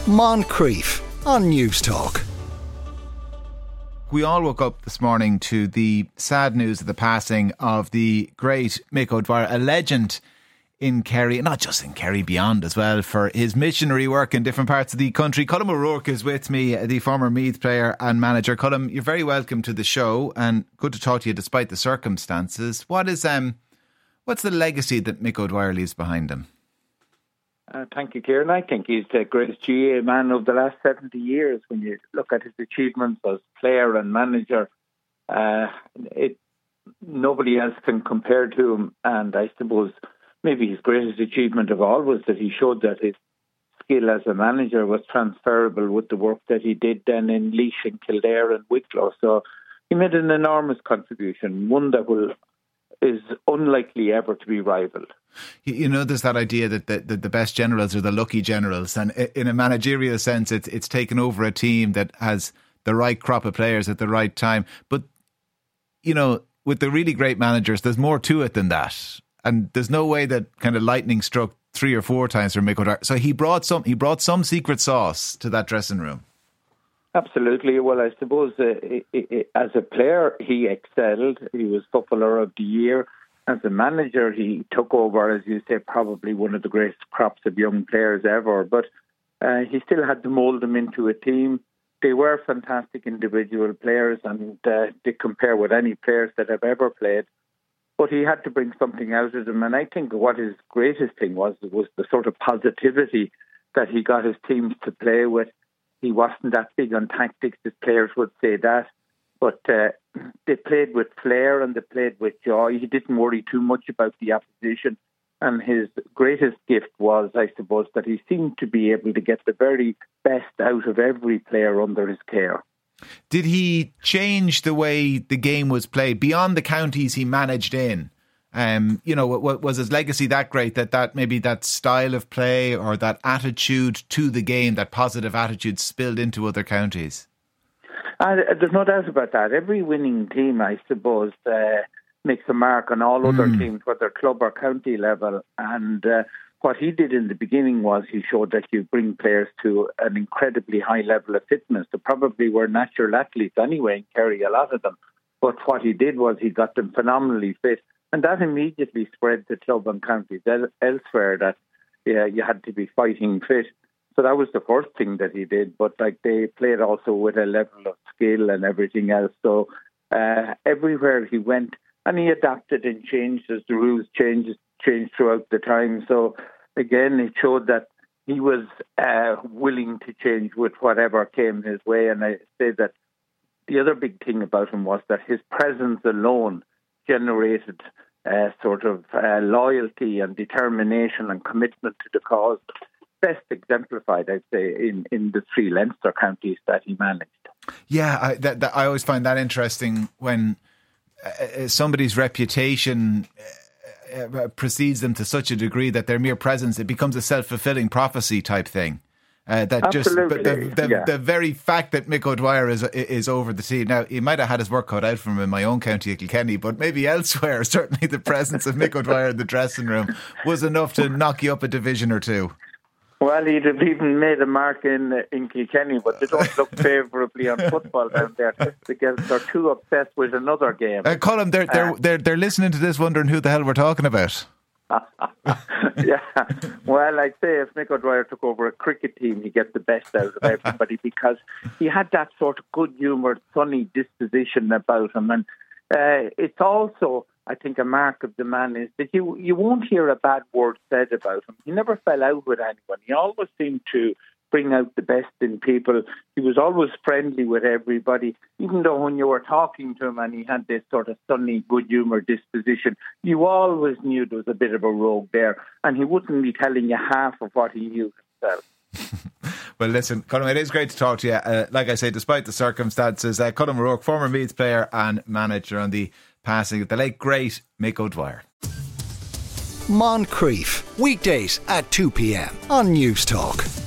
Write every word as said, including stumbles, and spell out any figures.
Moncrief on News Talk. We all woke up this morning to the sad news of the passing of the great Mick O'Dwyer, a legend in Kerry, not just in Kerry, beyond as well, for his missionary work in different parts of the country. Colm O'Rourke is with me, the former Meath player and manager. Colm, you're very welcome to the show and good to talk to you despite the circumstances. What is um, what's the legacy that Mick O'Dwyer leaves behind him? Uh, thank you, Kieran. I think he's the greatest G A A man of the last seventy years. When you look at his achievements as player and manager, uh, it nobody else can compare to him. And I suppose maybe his greatest achievement of all was that he showed that his skill as a manager was transferable with the work that he did then in Laois and Kildare and Wicklow. So he made an enormous contribution, one that will is unlikely ever to be rivaled. You know, there's that idea that the, the, the best generals are the lucky generals, and in a managerial sense, it's it's taken over a team that has the right crop of players at the right time. But, you know, with the really great managers, there's more to it than that. And there's no way that kind of lightning struck three or four times for Mick O'Dwyer. So he brought some he brought some secret sauce to that dressing room. Absolutely. Well, I suppose uh, it, it, as a player, he excelled. He was Footballer of the Year. As a manager, he took over, as you say, probably one of the greatest crops of young players ever. But uh, he still had to mould them into a team. They were fantastic individual players, and uh, they compare with any players that have ever played. But he had to bring something out of them. And I think what his greatest thing was, was the sort of positivity that he got his teams to play with. He wasn't that big on tactics, as players would say that. But uh, they played with flair and they played with joy. He didn't worry too much about the opposition. And his greatest gift was, I suppose, that he seemed to be able to get the very best out of every player under his care. Did he change the way the game was played beyond the counties he managed in? Um, you know, was his legacy that great that, that maybe that style of play or that attitude to the game, that positive attitude spilled into other counties? Uh, there's no doubt about that. Every winning team, I suppose, uh, makes a mark on all other mm. teams, whether club or county level. And uh, what he did in the beginning was he showed that you bring players to an incredibly high level of fitness. They probably were natural athletes anyway in Kerry, a lot of them. But what he did was he got them phenomenally fit. And that immediately spread to club and counties elsewhere, that yeah, you had to be fighting fit. So that was the first thing that he did. But like they played also with a level of skill and everything else. So uh, everywhere he went, and he adapted and changed as the rules changed, changed throughout the time. So again, it showed that he was uh, willing to change with whatever came his way. And I say that the other big thing about him was that his presence alone generated uh, sort of uh, loyalty and determination and commitment to the cause. Best exemplified, I'd say, in, in the three Leinster counties that he managed. Yeah, I, that, that, I always find that interesting when uh, somebody's reputation uh, precedes them to such a degree that their mere presence, it becomes a self-fulfilling prophecy type thing. Uh, that Absolutely. just the, the, yeah. the very fact that Mick O'Dwyer is is over the team. Now, he might have had his work cut out from him in my own county of Kilkenny, but maybe elsewhere, certainly the presence of Mick O'Dwyer in the dressing room was enough to knock you up a division or two. Well, he'd have even made a mark in in Kilkenny, but they don't look favourably on football down there. They're too obsessed with another game. Uh, Colm, they're, they're, uh, they're, they're listening to this wondering who the hell we're talking about. Yeah, well, I'd say if Mick O'Dwyer took over a cricket team, he'd get the best out of everybody because he had that sort of good-humoured, sunny disposition about him. And uh, it's also, I think, a mark of the man is that you, you won't hear a bad word said about him. He never fell out with anyone. He always seemed to bring out the best in people. He was always friendly with everybody, even though when you were talking to him and he had this sort of sunny, good-humoured disposition, you always knew there was a bit of a rogue there, and he wouldn't be telling you half of what he knew himself. Well, listen, Colm, it is great to talk to you. Uh, like I say, despite the circumstances, uh, Colm O'Rourke, former Meath player and manager, on the passing of the late, great Mick O'Dwyer. Moncrief, weekdays at two p.m. on News Talk.